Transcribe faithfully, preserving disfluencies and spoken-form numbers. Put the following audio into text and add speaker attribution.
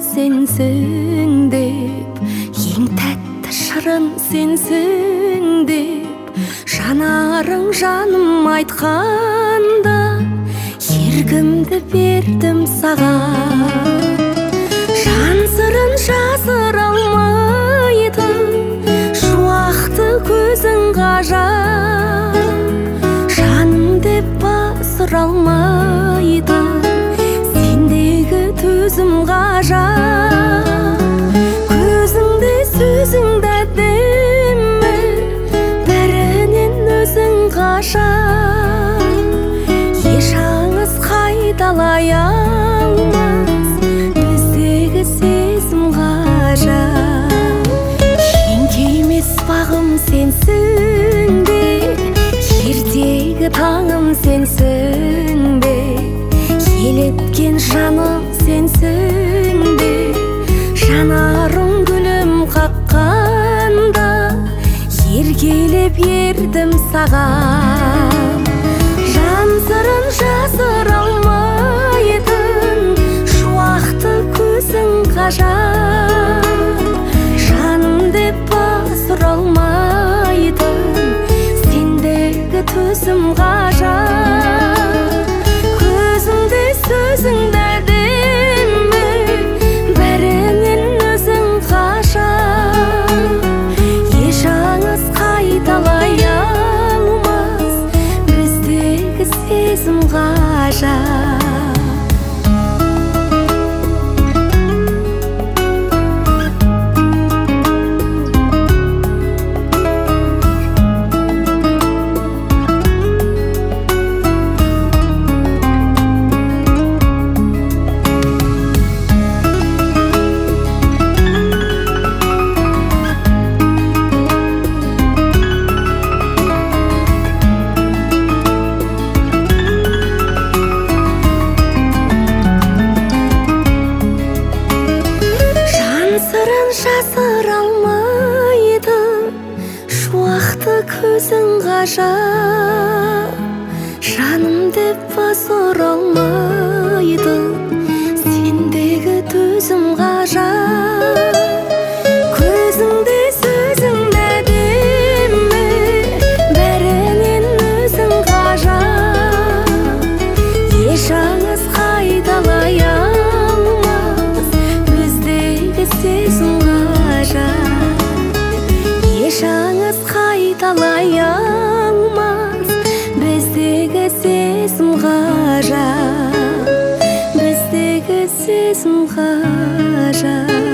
Speaker 1: сенсің деп, ең тәтті шырын сенсің деп, жанарың жаным айтқанда еркімді бердім саған. Жан сырын жасыра алмайтын шуақты көзің ғажап, жаным деп басыра алмайтын сендегі төзім ғажап. Көзіңде сөзіңде әдемі, бәрінен өзің ғажап. Еш аңыз қайталай алмас біздегі сезім ғажап. Еңкеймес бағым сенсің бе, ертегі таңым сенсің бе, елеткен жаным сенсің бе, жанарың гүлім қаққанда еркелеп ердім саған. Жан сырын жасыра алмайтын шуақты көзің ғажап, жаным деп басыра алмайтын сендегі төзім ғажап. Көзіңде сөзіңде әдемі, бәрінен өзің ғажап. Еш аңыз қайталай алмас біздегі сезім ғажап. Сырын жасыра алмайды шуақты көзің ғажап, жаным деп басыра алмайды сендегі төзім ғажап. Көзіңде сөзіңде әдемі, бәрінен өзің ғажап. Еш аңыз қайталай алмас біздегі сезім ғажап. Еш аңыз қайталай алмас біздегі сезім ғажап, біздегі сезім ғажап.